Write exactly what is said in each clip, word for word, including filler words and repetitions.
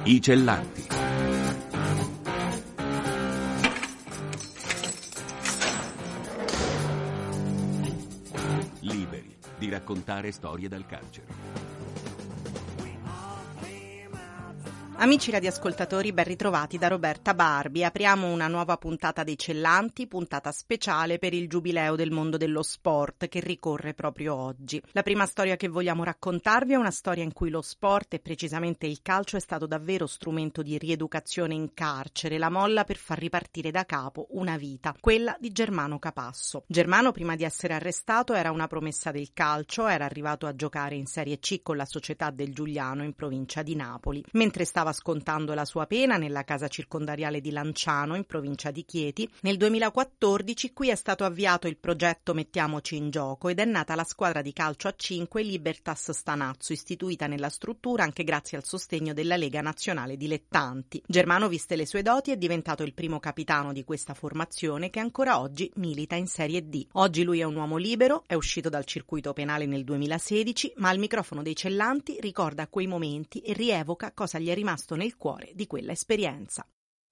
I Cellanti. Liberi di raccontare storie dal carcere. Amici radioascoltatori, ben ritrovati da Roberta Barbi. Apriamo una nuova puntata dei Cellanti, puntata speciale per il Giubileo del mondo dello sport che ricorre proprio oggi. La prima storia che vogliamo raccontarvi è una storia in cui lo sport, e precisamente il calcio, è stato davvero strumento di rieducazione in carcere, la molla per far ripartire da capo una vita, quella di Germano Capasso. Germano, prima di essere arrestato, era una promessa del calcio, era arrivato a giocare in Serie C con la Società del Giuliano in provincia di Napoli. Mentre stava scontando la sua pena nella casa circondariale di Lanciano in provincia di Chieti, nel duemilaquattordici qui è stato avviato il progetto Mettiamoci in gioco ed è nata la squadra di calcio a cinque Libertas Stanazzo, istituita nella struttura anche grazie al sostegno della Lega Nazionale Dilettanti. Germano, viste le sue doti, è diventato il primo capitano di questa formazione che ancora oggi milita in Serie D. Oggi lui è un uomo libero, è uscito dal circuito penale nel duemilasedici, ma al microfono dei Cellanti ricorda quei momenti e rievoca cosa gli è rimasto nel cuore di quella esperienza.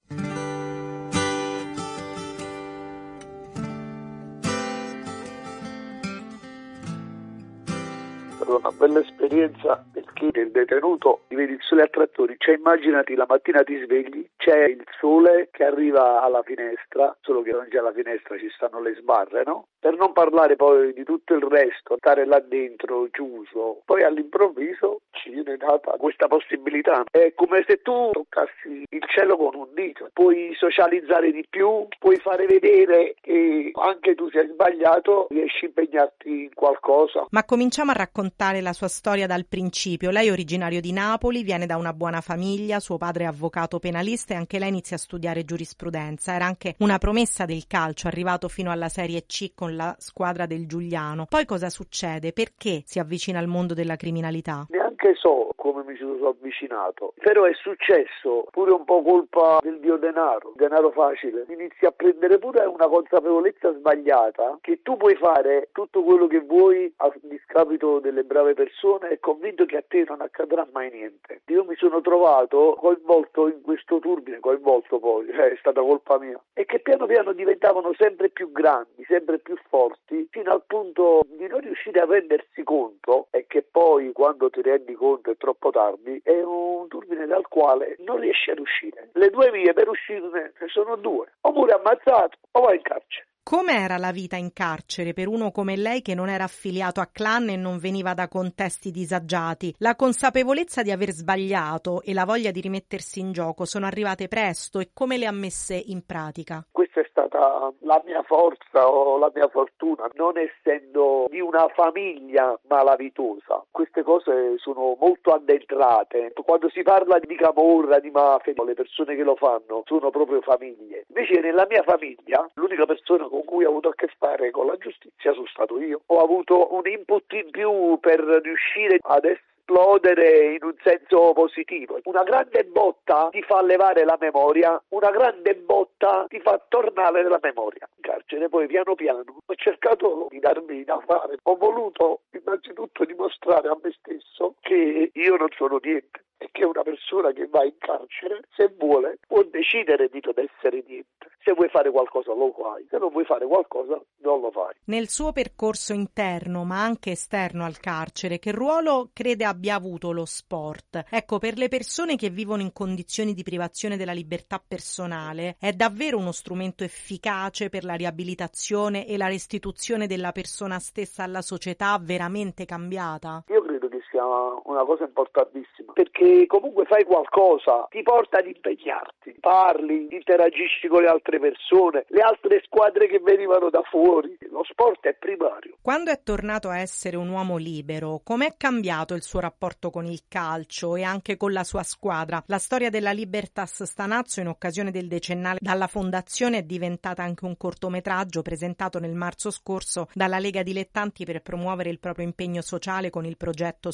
Una bella esperienza perché il detenuto ti vedi il sole a trattori, cioè immaginati la mattina ti svegli, c'è il sole che arriva alla finestra, solo che non c'è la finestra, ci stanno le sbarre, no? Per non parlare poi di tutto il resto, stare là dentro chiuso, poi all'improvviso ci viene data questa possibilità. È come se tu toccassi il cielo con un dito, puoi socializzare di più, puoi fare vedere che anche tu sei sbagliato, riesci a impegnarti in qualcosa. Ma cominciamo a raccontare la sua storia dal principio. Lei è originario di Napoli, viene da una buona famiglia, suo padre è avvocato penalista e anche lei inizia a studiare giurisprudenza. Era anche una promessa del calcio, arrivato fino alla Serie C con la squadra del Giuliano. Poi cosa succede? Perché si avvicina al mondo della criminalità? Neanche so come mi sono avvicinato, però è successo pure un po' colpa del dio denaro, denaro facile. Inizi a prendere pure una consapevolezza sbagliata che tu puoi fare tutto quello che vuoi a discapito delle brave persone e convinto che a te non accadrà mai niente. Io mi sono trovato coinvolto in questo turbine, coinvolto poi, eh, è stata colpa mia, e che piano piano diventavano sempre più grandi, sempre più forti, fino al punto di non riuscire a rendersi conto, e che poi quando ti rendi conto è troppo tardi, è un turbine dal quale non riesci ad uscire. Le due vie per uscirne sono due: oppure ammazzato o vai in carcere. Com'era la vita in carcere per uno come lei che non era affiliato a clan e non veniva da contesti disagiati? La consapevolezza di aver sbagliato e la voglia di rimettersi in gioco sono arrivate presto, e come le ha messe in pratica? Questa è stata la mia forza o la mia fortuna, non essendo di una famiglia malavitosa. Queste cose sono molto addentrate. Quando si parla di camorra, di mafia, le persone che lo fanno sono proprio famiglie. Invece nella mia famiglia l'unica persona con cui ho avuto a che fare con la giustizia sono stato io. Ho avuto un input in più per riuscire ad esplodere in un senso positivo. Una grande botta ti fa levare la memoria, una grande botta ti fa tornare la memoria. In carcere poi piano piano ho cercato di darmi da fare. Ho voluto innanzitutto dimostrare a me stesso che io non sono niente e che una persona che va in carcere, se vuole, può decidere di non essere niente. Se vuoi fare qualcosa lo fai, se non vuoi fare qualcosa non lo fai. Nel suo percorso interno, ma anche esterno al carcere, che ruolo crede abbia avuto lo sport? Ecco, per le persone che vivono in condizioni di privazione della libertà personale, è davvero uno strumento efficace per la riabilitazione e la restituzione della persona stessa alla società veramente cambiata? Io credo che sia una cosa importantissima, perché comunque fai qualcosa, ti porta ad impegnarti, parli, interagisci con le altre persone, le altre squadre che venivano da fuori. Lo sport è primario. Quando è tornato a essere un uomo libero, com'è cambiato il suo rapporto con il calcio e anche con la sua squadra? La storia della Libertas Stanazzo, in occasione del decennale dalla fondazione, è diventata anche un cortometraggio presentato nel marzo scorso dalla Lega Dilettanti per promuovere il proprio impegno sociale con il progetto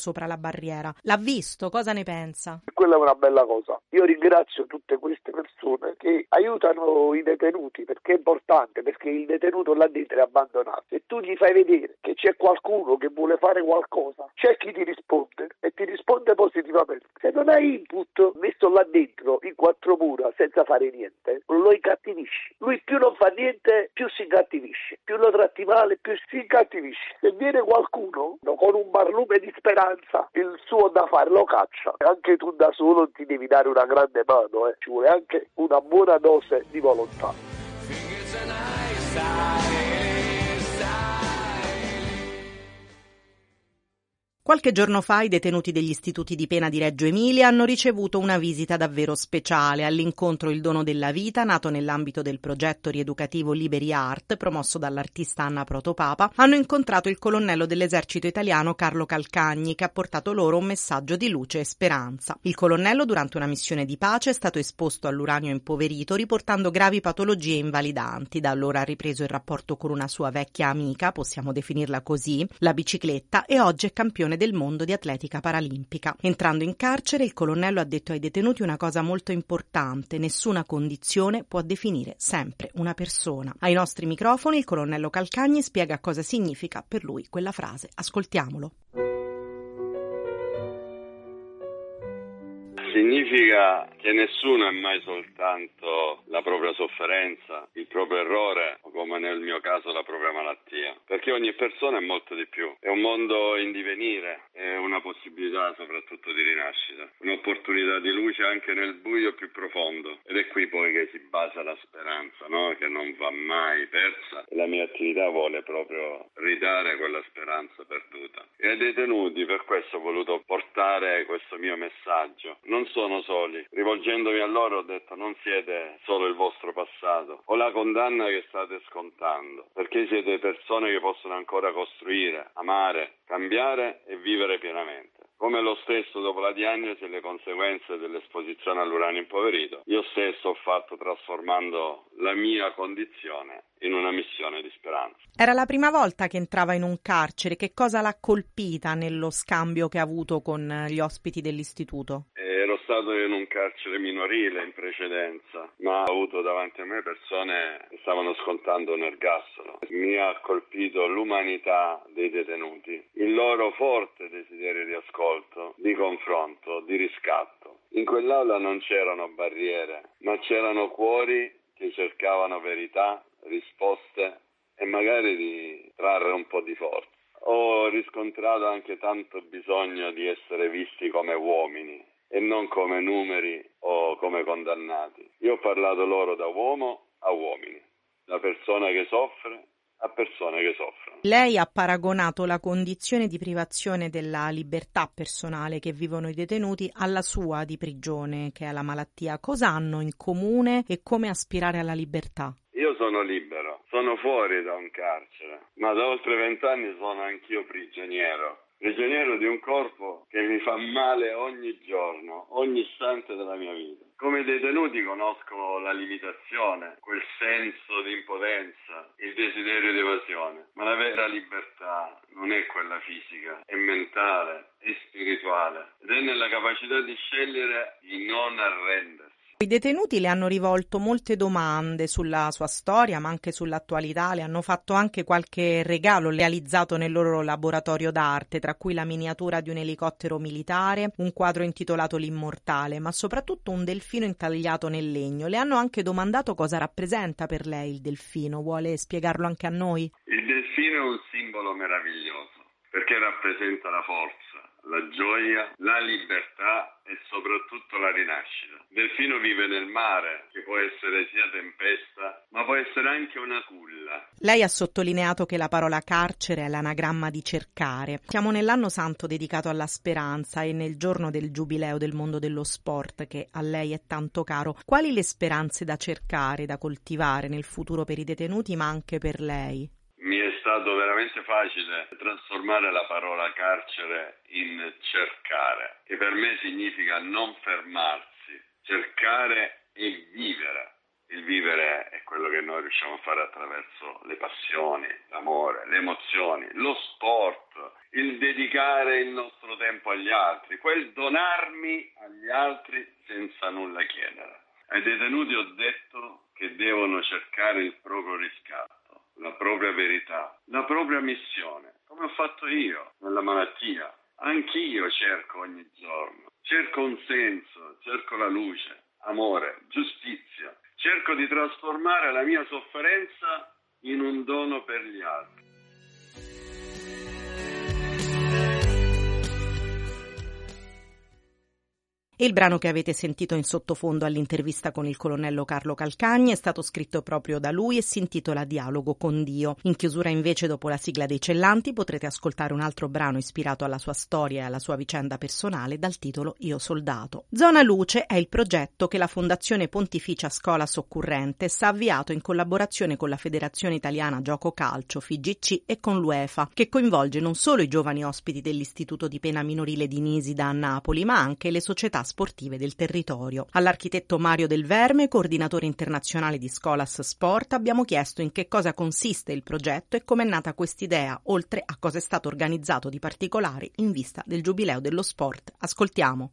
sopra la barriera. L'ha visto? Cosa ne pensa? Quella è una bella cosa. Io ringrazio tutte queste persone che aiutano i detenuti, perché è importante, perché il detenuto là dentro è abbandonato. Se tu gli fai vedere che c'è qualcuno che vuole fare qualcosa, c'è chi ti risponde e ti risponde positivamente. Se non hai input messo là dentro in quattro mura senza fare niente, lo incattivisci. Lui più non fa niente, più si incattivisce. Più lo tratti male, più si incattivisce. Se viene qualcuno con un barlume di speranza, il suo da fare lo caccia. Anche tu da solo ti devi dare una grande mano, eh. Ci vuole anche una buona dose di volontà. Qualche giorno fa i detenuti degli istituti di pena di Reggio Emilia hanno ricevuto una visita davvero speciale all'incontro Il dono della vita, nato nell'ambito del progetto rieducativo Liberi Art, promosso dall'artista Anna Protopapa. Hanno incontrato il colonnello dell'esercito italiano Carlo Calcagni, che ha portato loro un messaggio di luce e speranza. Il colonnello, durante una missione di pace, è stato esposto all'uranio impoverito, riportando gravi patologie invalidanti. Da allora ha ripreso il rapporto con una sua vecchia amica, possiamo definirla così, la bicicletta, e oggi è campione del mondo di atletica paralimpica. Entrando in carcere, il colonnello ha detto ai detenuti una cosa molto importante: nessuna condizione può definire sempre una persona. Ai nostri microfoni il colonnello Calcagni spiega cosa significa per lui quella frase. Ascoltiamolo. Significa che nessuno è mai soltanto la propria sofferenza, il proprio errore, o come nel mio caso la propria malattia, perché ogni persona è molto di più. È un mondo in divenire, è una possibilità soprattutto di rinascita, un'opportunità di luce anche nel buio più profondo, ed è qui poi che si basa la speranza, no? Che non va mai persa, e la mia attività vuole proprio ridare quella speranza perduta. E ai detenuti per questo ho voluto portare questo mio messaggio. Non sono soli. Rivolgendomi a loro ho detto: non siete solo il vostro passato o la condanna che state scontando, perché siete persone che possono ancora costruire, amare, cambiare e vivere pienamente. Come lo stesso dopo la diagnosi e le conseguenze dell'esposizione all'uranio impoverito, io stesso ho fatto trasformando la mia condizione in una missione di speranza. Era la prima volta che entrava in un carcere. Che cosa l'ha colpita nello scambio che ha avuto con gli ospiti dell'istituto? Ero stato in un carcere minorile in precedenza, ma ho avuto davanti a me persone che stavano scontando un ergastolo. Mi ha colpito l'umanità dei detenuti, il loro forte desiderio di ascolto, di confronto, di riscatto. In quell'aula non c'erano barriere, ma c'erano cuori che cercavano verità, risposte e magari di trarre un po' di forza. Ho riscontrato anche tanto bisogno di essere visti come uomini e non come numeri o come condannati. Io ho parlato loro da uomo a uomini, da persona che soffre a persone che soffrono. Lei ha paragonato la condizione di privazione della libertà personale che vivono i detenuti alla sua di prigione, che è la malattia. Cosa hanno in comune e come aspirare alla libertà? Io sono libero, sono fuori da un carcere, ma da oltre vent'anni sono anch'io prigioniero. Prigioniero di un corpo che mi fa male ogni giorno, ogni istante della mia vita. Come detenuti conosco la limitazione, quel senso di impotenza, il desiderio di evasione, ma la vera libertà non è quella fisica, è mentale, è spirituale ed è nella capacità di scegliere di non arrendersi. I detenuti le hanno rivolto molte domande sulla sua storia, ma anche sull'attualità. Le hanno fatto anche qualche regalo realizzato nel loro laboratorio d'arte, tra cui la miniatura di un elicottero militare, un quadro intitolato L'Immortale, ma soprattutto un delfino intagliato nel legno. Le hanno anche domandato cosa rappresenta per lei il delfino. Vuole spiegarlo anche a noi? Il delfino è un simbolo meraviglioso, perché rappresenta la forza, la gioia, la libertà e soprattutto la rinascita. Il delfino vive nel mare, che può essere sia tempesta, ma può essere anche una culla. Lei ha sottolineato che la parola carcere è l'anagramma di cercare. Siamo nell'anno santo dedicato alla speranza e nel giorno del giubileo del mondo dello sport, che a lei è tanto caro. Quali le speranze da cercare, da coltivare nel futuro per i detenuti, ma anche per lei? Mi è stato veramente facile trasformare la parola carcere in cercare, che per me significa non fermarsi, cercare e vivere. Il vivere è quello che noi riusciamo a fare attraverso le passioni, l'amore, le emozioni, lo sport, il dedicare il nostro tempo agli altri, quel donarmi agli altri senza nulla chiedere. Ai detenuti ho detto che devono cercare il proprio riscatto, la propria verità, la propria missione, come ho fatto io nella malattia. Anch'io cerco ogni giorno, cerco un senso, cerco la luce, amore, giustizia. Cerco di trasformare la mia sofferenza in un dono per gli altri. Il brano che avete sentito in sottofondo all'intervista con il colonnello Carlo Calcagni è stato scritto proprio da lui e si intitola Dialogo con Dio. In chiusura invece, dopo la sigla dei Cellanti, potrete ascoltare un altro brano ispirato alla sua storia e alla sua vicenda personale dal titolo Io Soldato. Zona Luce è il progetto che la Fondazione Pontificia Scholas Occurrentes ha avviato in collaborazione con la Federazione Italiana Gioco Calcio, F I G C, e con l'UEFA, che coinvolge non solo i giovani ospiti dell'Istituto di Pena Minorile di Nisida a Napoli, ma anche le società sportive del territorio. All'architetto Mario Del Verme, coordinatore internazionale di Scholas Sport, abbiamo chiesto in che cosa consiste il progetto e come è nata quest'idea, oltre a cosa è stato organizzato di particolare in vista del Giubileo dello Sport. Ascoltiamo.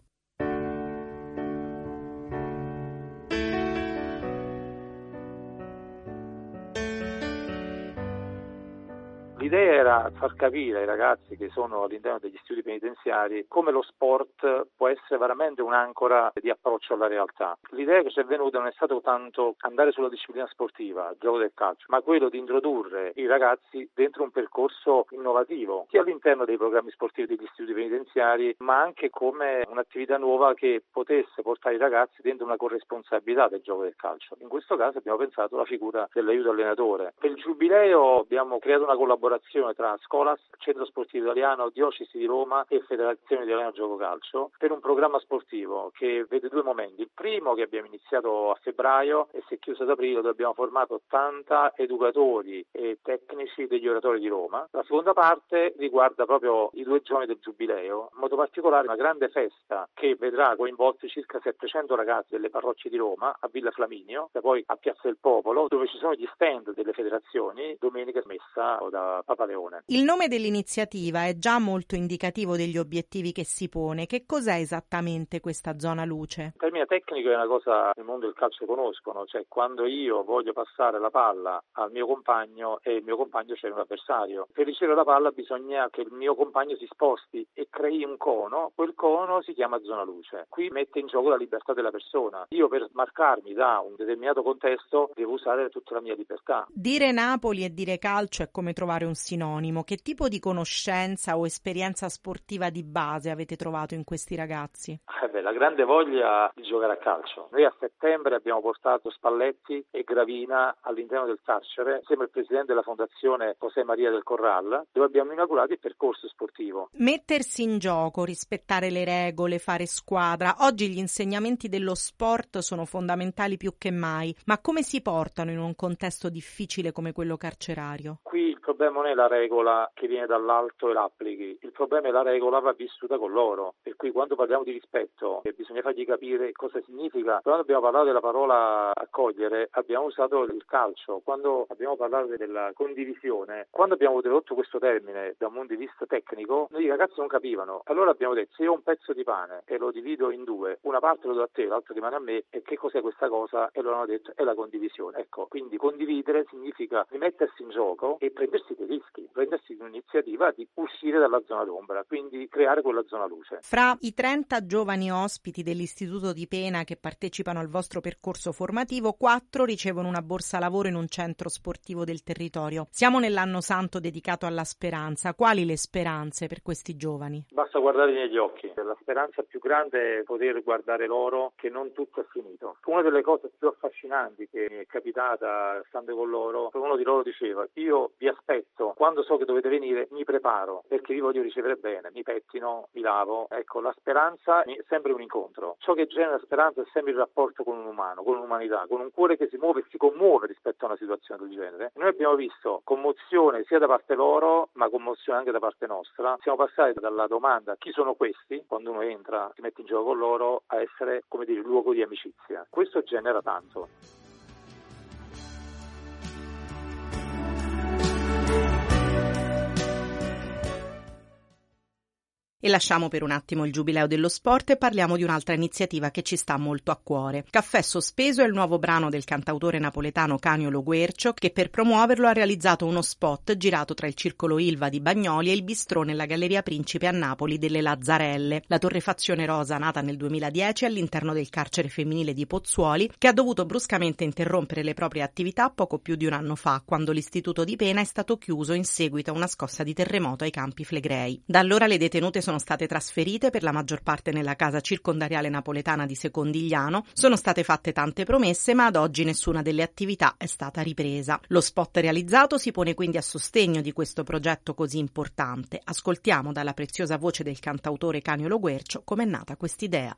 L'idea era far capire ai ragazzi che sono all'interno degli istituti penitenziari come lo sport può essere veramente un'ancora di approccio alla realtà. L'idea che ci è venuta non è stato tanto andare sulla disciplina sportiva, il gioco del calcio, ma quello di introdurre i ragazzi dentro un percorso innovativo, sia all'interno dei programmi sportivi degli istituti penitenziari, ma anche come un'attività nuova che potesse portare i ragazzi dentro una corresponsabilità del gioco del calcio. In questo caso abbiamo pensato alla figura dell'aiuto allenatore. Per il Giubileo abbiamo creato una collaborazione tra Scholas, Centro Sportivo Italiano, Diocesi di Roma e Federazione Italiana Gioco Calcio per un programma sportivo che vede due momenti. Il primo, che abbiamo iniziato a febbraio e si è chiuso ad aprile, dove abbiamo formato ottanta educatori e tecnici degli oratori di Roma. La seconda parte riguarda proprio i due giorni del Giubileo, in modo particolare una grande festa che vedrà coinvolti circa settecento ragazzi delle parrocce di Roma a Villa Flaminio, e poi a Piazza del Popolo, dove ci sono gli stand delle federazioni, domenica messa da Papa Leone. Il nome dell'iniziativa è già molto indicativo degli obiettivi che si pone. Che cos'è esattamente questa zona luce? Il termine tecnico è una cosa che nel mondo del calcio conoscono, cioè quando io voglio passare la palla al mio compagno e il mio compagno c'è un avversario. Per ricevere la palla bisogna che il mio compagno si sposti e crei un cono, quel cono si chiama zona luce. Qui mette in gioco la libertà della persona. Io per smarcarmi da un determinato contesto devo usare tutta la mia libertà. Dire Napoli e dire calcio è come trovare un sinonimo. Che tipo di conoscenza o esperienza sportiva di base avete trovato in questi ragazzi? Eh beh, la grande voglia di giocare a calcio. Noi a settembre abbiamo portato Spalletti e Gravina all'interno del carcere, insieme al presidente della fondazione José Maria del Corral, dove abbiamo inaugurato il percorso sportivo. Mettersi in gioco, rispettare le regole, fare squadra. Oggi gli insegnamenti dello sport sono fondamentali più che mai, ma come si portano in un contesto difficile come quello carcerario? Qui il problema non è la regola che viene dall'alto e l'applichi, il problema è la regola va vissuta con loro, per cui quando parliamo di rispetto bisogna fargli capire cosa significa. Quando abbiamo parlato della parola accogliere abbiamo usato il calcio, quando abbiamo parlato della condivisione, quando abbiamo introdotto questo termine da un punto di vista tecnico, noi i ragazzi non capivano, allora abbiamo detto se io ho un pezzo di pane e lo divido in due, una parte lo do a te, l'altra rimane a me, e che cos'è questa cosa? E loro hanno detto è la condivisione. Ecco, quindi condividere significa rimettersi in gioco e prendersi dei rischi, prendersi un'iniziativa di uscire dalla zona d'ombra, quindi creare quella zona luce. Fra i trenta giovani ospiti dell'Istituto di Pena che partecipano al vostro percorso formativo, quattro ricevono una borsa lavoro in un centro sportivo del territorio. Siamo nell'anno santo dedicato alla speranza. Quali le speranze per questi giovani? Basta guardare negli occhi. La speranza più grande è poter guardare loro che non tutto è finito. Una delle cose più affascinanti che mi è capitata stando con loro, uno di loro diceva: io vi aspetto, quando so che dovete venire mi preparo perché vi voglio ricevere bene, mi pettino, mi lavo. Ecco, la speranza è sempre un incontro. Ciò che genera speranza è sempre il rapporto con un umano, con un'umanità, con un cuore che si muove e si commuove rispetto a una situazione del genere. Noi abbiamo visto commozione sia da parte loro, ma commozione anche da parte nostra. Siamo passati dalla domanda chi sono questi, quando uno entra, si mette in gioco con loro, a essere, come dire, luogo di amicizia. Questo genera tanto. E lasciamo per un attimo il Giubileo dello Sport e parliamo di un'altra iniziativa che ci sta molto a cuore. Caffè Sospeso è il nuovo brano del cantautore napoletano Canio Lo Guercio, che per promuoverlo ha realizzato uno spot girato tra il Circolo Ilva di Bagnoli e il bistrò nella Galleria Principe a Napoli delle Lazzarelle, la torrefazione rosa nata nel duemiladieci all'interno del carcere femminile di Pozzuoli, che ha dovuto bruscamente interrompere le proprie attività poco più di un anno fa, quando l'istituto di pena è stato chiuso in seguito a una scossa di terremoto ai Campi Flegrei. Da allora le detenute sono state trasferite per la maggior parte nella casa circondariale napoletana di Secondigliano, sono state fatte tante promesse, ma ad oggi nessuna delle attività è stata ripresa. Lo spot realizzato si pone quindi a sostegno di questo progetto così importante. Ascoltiamo dalla preziosa voce del cantautore Canio Lo Guercio com'è nata quest'idea.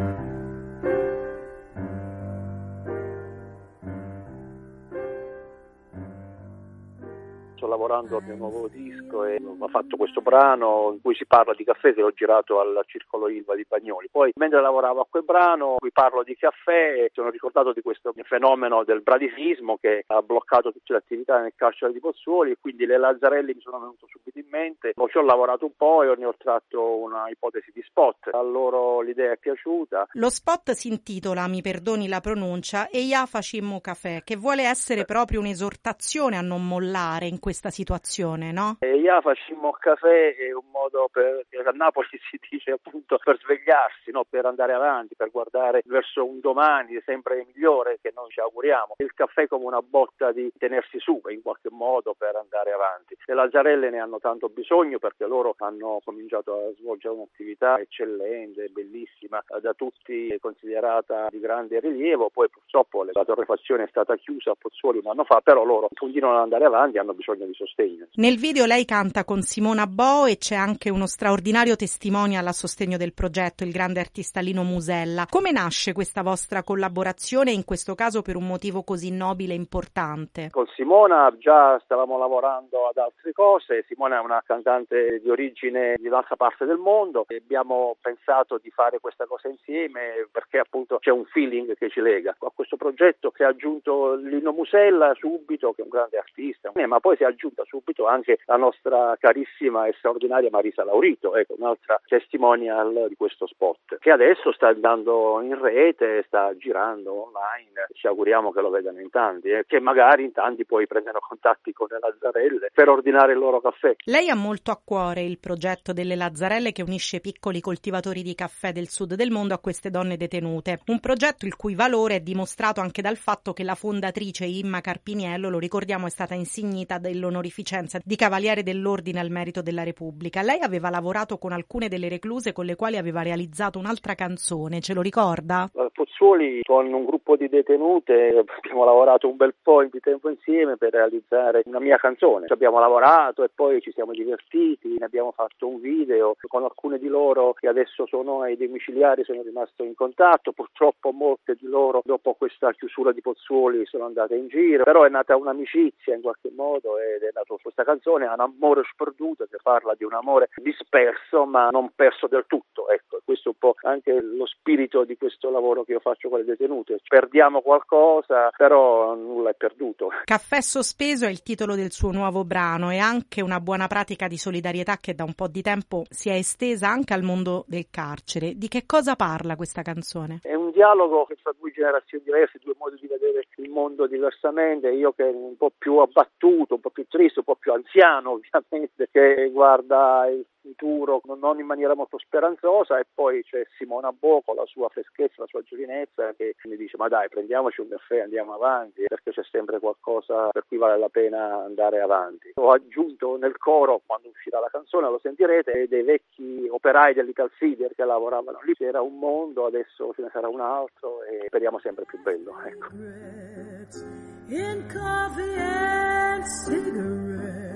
Sto lavorando al mio nuovo disco e ho fatto questo brano in cui si parla di caffè che l'ho girato al Circolo Ilva di Bagnoli. Poi mentre lavoravo a quel brano, qui parlo di caffè, mi sono ricordato di questo fenomeno del bradisismo che ha bloccato tutte le attività nel carcere di Pozzuoli, e quindi le Lazzarelle mi sono venuto subito in mente. Ci ho lavorato un po' e ne ho tratto una ipotesi di spot. A loro l'idea è piaciuta. Lo spot si intitola, mi perdoni la pronuncia, Eia facimmo caffè, che vuole essere proprio un'esortazione a non mollare in questa situazione, no? Eia facimmo caffè è un modo per, a Napoli si dice appunto per svegliarsi, no? Per andare avanti, per guardare verso un domani sempre migliore che noi ci auguriamo. Il caffè come una botta di tenersi su in qualche modo per andare avanti. Le Lazzarelle ne hanno tanto bisogno perché loro hanno cominciato a svolgere un'attività eccellente, bellissima, da tutti considerata di grande rilievo. Poi purtroppo la torrefazione è stata chiusa a Pozzuoli un anno fa, però loro continuano ad andare avanti e hanno bisogno di sostegno. Nel video lei canta con Simona Bo e c'è anche uno straordinario testimonial a sostegno del progetto, il grande artista Lino Musella. Come nasce questa vostra collaborazione, in questo caso per un motivo così nobile e importante? Con Simona già stavamo lavorando ad altre cose. Simona è una cantante di origine di un'altra parte del mondo e abbiamo pensato di fare questa cosa insieme perché appunto c'è un feeling che ci lega. A questo progetto si è aggiunto Lino Musella subito, che è un grande artista, ma poi si è aggiunta subito anche la nostra carissima e straordinaria Marisa Laurito, ecco, un'altra testimonial di questo spot, che adesso sta andando in rete, sta girando online. Ci auguriamo che lo vedano in tanti e eh, che magari in tanti poi prendano contatti con le Lazzarelle per ordinare il loro caffè. Lei ha molto a cuore il progetto delle Lazzarelle che unisce piccoli coltivatori di caffè del sud del mondo a queste donne detenute. Un progetto il cui valore è dimostrato anche dal fatto che la fondatrice Imma Carpiniello, lo ricordiamo, è stata insignita dell'onorificenza di Cavaliere dell'Ordine al Merito della Repubblica. Lei aveva lavorato con alcune delle recluse con le quali aveva realizzato un'altra canzone, ce lo ricorda? A Pozzuoli con un gruppo di detenute abbiamo lavorato un bel po' di tempo insieme per realizzare una mia canzone. Ci abbiamo lavorato e poi ci siamo divertiti, ne abbiamo fatto un video con alcune di loro che adesso sono ai domiciliari, sono rimasto in contatto. Purtroppo molte di loro dopo questa chiusura di Pozzuoli sono andate in giro, però è nata un'amicizia in qualche modo ed è nata questa canzone, Un amore sperduto, che parla di un amore disperso ma non perso del tutto. Ecco, questo è un po' anche lo spirito di questo lavoro che io faccio con le detenute. Perdiamo qualcosa, però nulla è perduto. Caffè Sospeso è il titolo del suo nuovo brano e anche una buona pratica di solidarietà che da un po' di tempo si è estesa anche al mondo del carcere. Di che cosa parla questa canzone? È un dialogo che tra due generazioni diverse, due modi di vedere il mondo diversamente. Io che un po' più abbattuto, un po' più triste, un po' più anziano ovviamente, che guarda il futuro non in maniera molto speranzosa, e poi c'è Simona Bo con la sua freschezza, la sua giovinezza, che mi dice ma dai, prendiamoci un caffè, andiamo avanti, perché c'è sempre qualcosa per cui vale la pena andare avanti. Ho aggiunto nel coro, quando uscirà la canzone lo sentirete, dei vecchi operai dell'Italsider che lavoravano lì. C'era un mondo, adesso ce ne sarà un altro e speriamo sempre più bello, ecco. In coffee and cigarettes.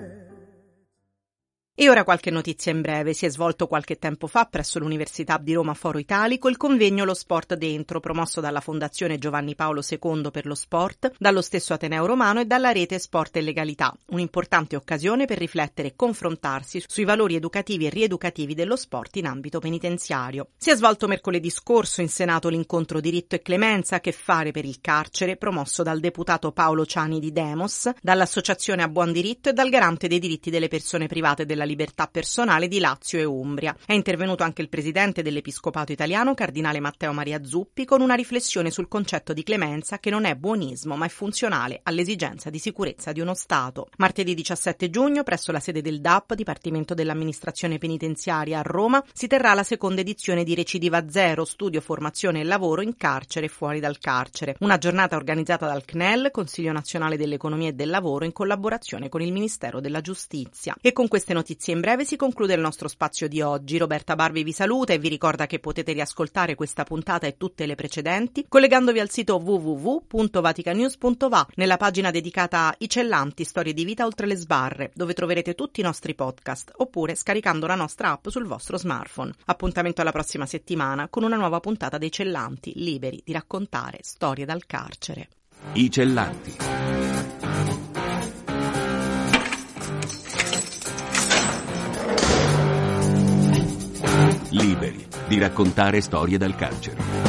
E ora qualche notizia in breve. Si è svolto qualche tempo fa presso l'Università di Roma Foro Italico il convegno Lo Sport Dentro, promosso dalla Fondazione Giovanni Paolo secondo per lo sport, dallo stesso Ateneo Romano e dalla rete Sport e Legalità. Un'importante occasione per riflettere e confrontarsi sui valori educativi e rieducativi dello sport in ambito penitenziario. Si è svolto mercoledì scorso in Senato l'incontro Diritto e Clemenza, che fare per il carcere, promosso dal deputato Paolo Ciani di Demos, dall'Associazione A Buon Diritto e dal Garante dei diritti delle persone private della della libertà personale di Lazio e Umbria. È intervenuto anche il presidente dell'Episcopato italiano, cardinale Matteo Maria Zuppi, con una riflessione sul concetto di clemenza che non è buonismo ma è funzionale all'esigenza di sicurezza di uno Stato. Martedì diciassette giugno, presso la sede del D A P, Dipartimento dell'Amministrazione Penitenziaria a Roma, si terrà la seconda edizione di Recidiva Zero, studio, formazione e lavoro in carcere e fuori dal carcere. Una giornata organizzata dal C N E L, Consiglio Nazionale dell'Economia e del Lavoro, in collaborazione con il Ministero della Giustizia. E con queste notizie in breve si conclude il nostro spazio di oggi. Roberta Barbi vi saluta e vi ricorda che potete riascoltare questa puntata e tutte le precedenti collegandovi al sito w w w punto vaticanews punto va nella pagina dedicata a I Cellanti, storie di vita oltre le sbarre, dove troverete tutti i nostri podcast, oppure scaricando la nostra app sul vostro smartphone. Appuntamento alla prossima settimana con una nuova puntata dei Cellanti, liberi di raccontare storie dal carcere. I Cellanti. Liberi di raccontare storie dal carcere.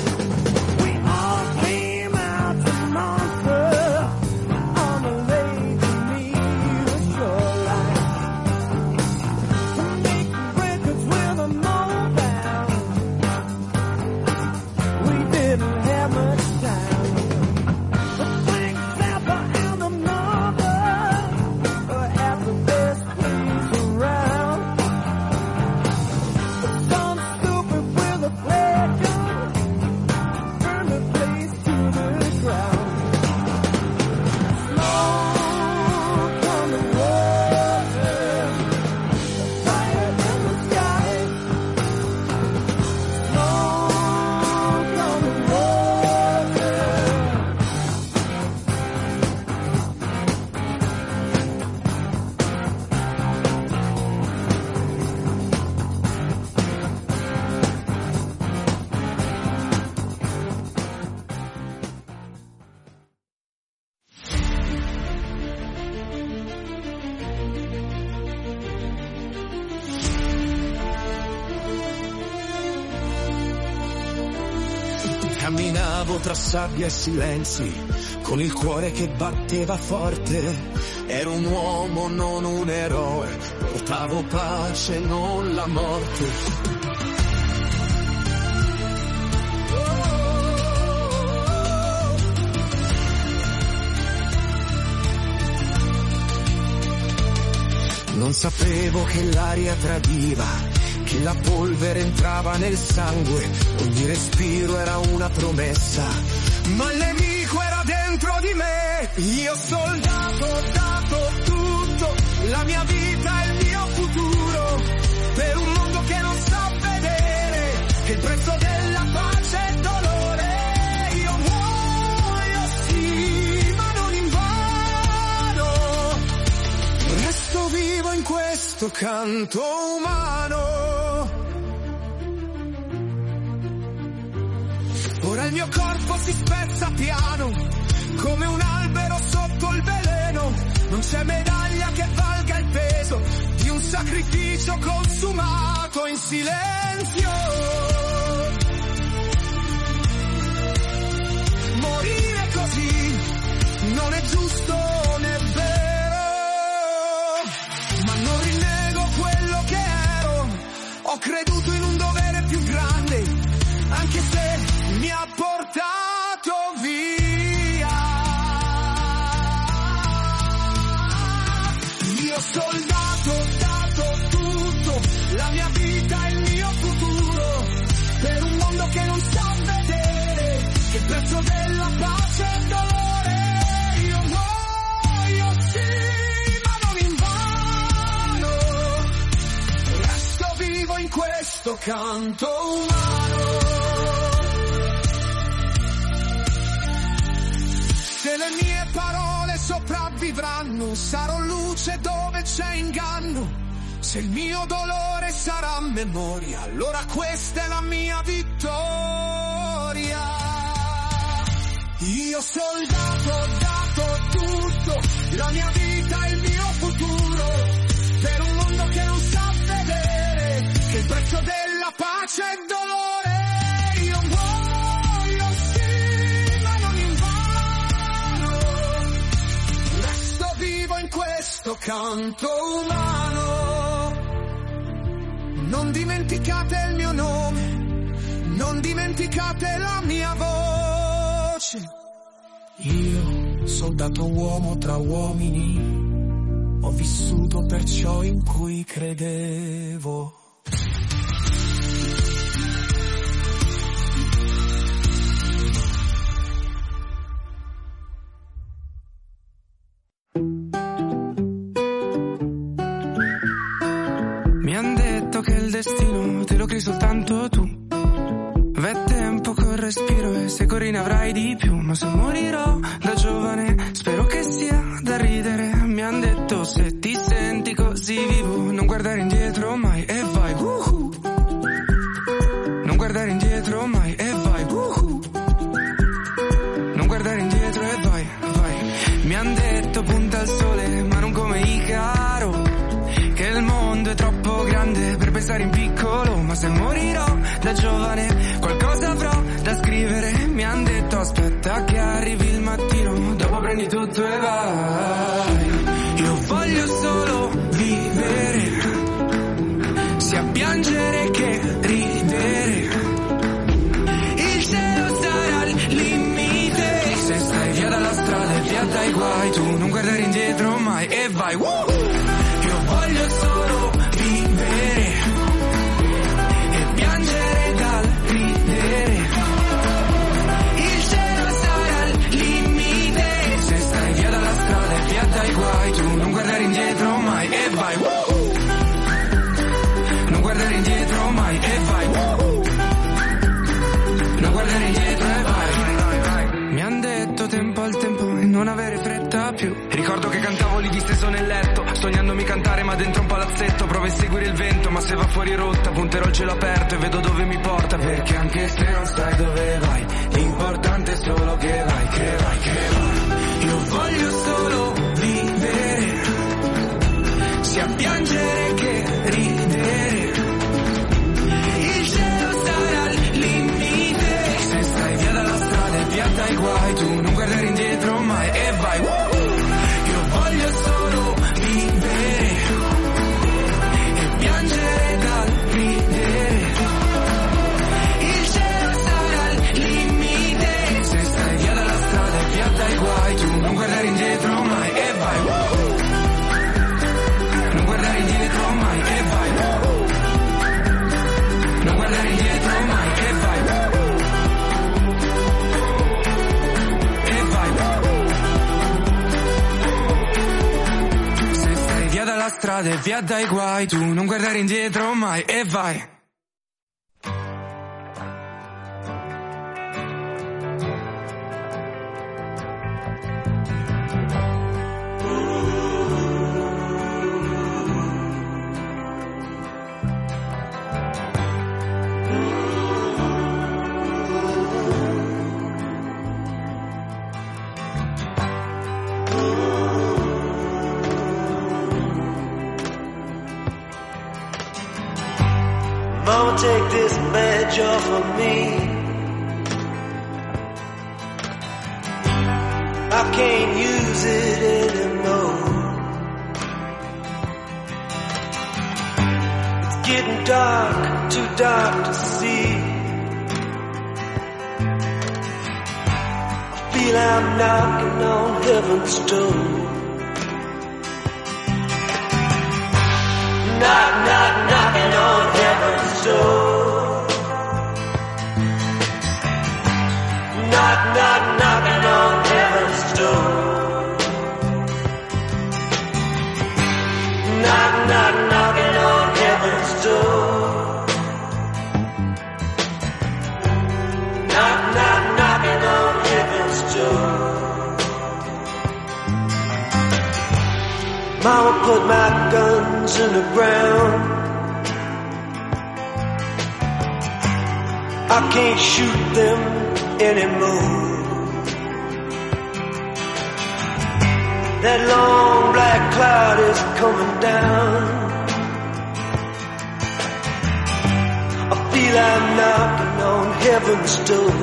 Camminavo tra sabbia e silenzi, con il cuore che batteva forte. Ero un uomo, non un eroe, portavo pace, non la morte. Non sapevo che l'aria tradiva, che la polvere entrava nel sangue, ogni respiro era una promessa, ma il nemico era dentro di me. Io soldato, ho dato tutto, la mia vita e il mio futuro, per un mondo che non sa vedere che il prezzo della pace è dolore. Io muoio sì, ma non invano, resto vivo in questo canto umano. Ora il mio corpo si spezza piano, come un albero sotto il veleno. Non c'è medaglia che valga il peso di un sacrificio consumato in silenzio. Morire così non è giusto né vero, ma non rinnego quello che ero. Ho creduto in un dovere più grande, anche se mi ha portato via. Io soldato, ho dato tutto, la mia vita e il mio futuro, per un mondo che non sa vedere che il prezzo della pace è dolore. Io muoio sì, ma non invano, resto vivo in questo canto umano. Se le mie parole sopravvivranno, sarò luce dove c'è inganno. Se il mio dolore sarà memoria, allora questa è la mia vittoria. Io soldato, ho dato tutto, la mia vita e il mio futuro, per un mondo che non sa vedere che il prezzo della pace è dolore. Io muoio sì, ma non invano, resto vivo in questo canto umano. dimenticate il mio nome, non dimenticate la mia voce. Io, soldato uomo tra uomini, ho vissuto per ciò in cui credevo. Mi han detto che il destino te lo crei soltanto tu. V'è tempo col respiro e se corri ne avrai di più. Ma se morirò da giovane spero che sia da ridere. Mi han detto se ti senti così vivo non guardare indietro mai e vai uh-huh. Non guardare indietro mai e vai uh-huh. Non guardare indietro e vai, vai. Mi han detto punta al sole ma non come Icaro, che il mondo è troppo grande per pensare in piccolo. Ma se morirò da giovane qualcosa avrò da scrivere. Mi han detto aspetta che arrivi il mattino, dopo prendi tutto e vai. Io voglio solo vivere, sia piangere che ridere. Il cielo sarà il limite, se stai via dalla strada e via dai guai. Tu non guardare indietro mai e vai uh! Io voglio solo vivere e piangere dal ridere. Il cielo sarà il limite, se stai via dalla strada e via dai guai. Tu non guardare indietro mai e vai uh! Non guardare indietro mai e vai uh! Non guardare indietro e vai. Mi han detto tempo al tempo e non avere fretta più. Ricordo che cantavo lì disteso nel letto, sognandomi cantare ma dentro un palazzetto. Provo a seguire il vento ma se va fuori rotta punterò il cielo aperto e vedo dove mi porta. Perché anche se non sai dove vai, l'importante è solo che vai, che vai, che vai. Io voglio solo vivere, sia piangere che ridere. Il cielo sarà il limite, se stai via dalla strada e via dai guai. Tu non guardare indietro mai e vai uh! Io voglio solo vivere e piangere dal ridere. Il cielo sarà il limite, se stai via dalla strada e via dai guai. Tu non guardare indietro mai e vai uh! Non guardare indietro mai e vai uh! Non guardare indietro mai e vai uh! E vai uh! Se stai via dalla strada e via dai guai. Tu non guardare indietro mai e vai. Mama, take this badge off of me. I can't use it anymore. It's getting dark, too dark to see. I feel I'm knocking on heaven's door. Knock, knock, knocking on heaven's door. Knock, knock, knocking on heaven's door. Knock, knock, knocking on heaven's door. Knock, knock, knocking on heaven's door. Mama put my guns in the ground. I can't shoot them anymore. That long black cloud is coming down. I feel I'm knocking on heaven's door.